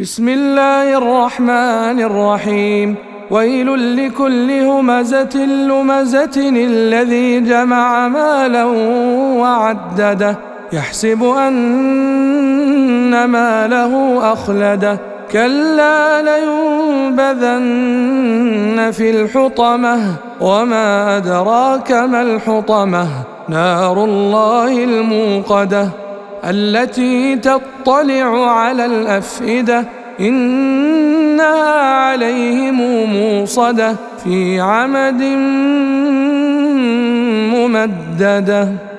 بسم الله الرحمن الرحيم. ويل لكل همزة لمزة الذي جمع مالا وعدده يحسب أن ماله أخلده كلا لينبذن في الحطمة وما أدراك ما الحطمة نار الله الموقدة التي تطلع على الأفئدة إنها عليهم موصدة في عمد ممددة.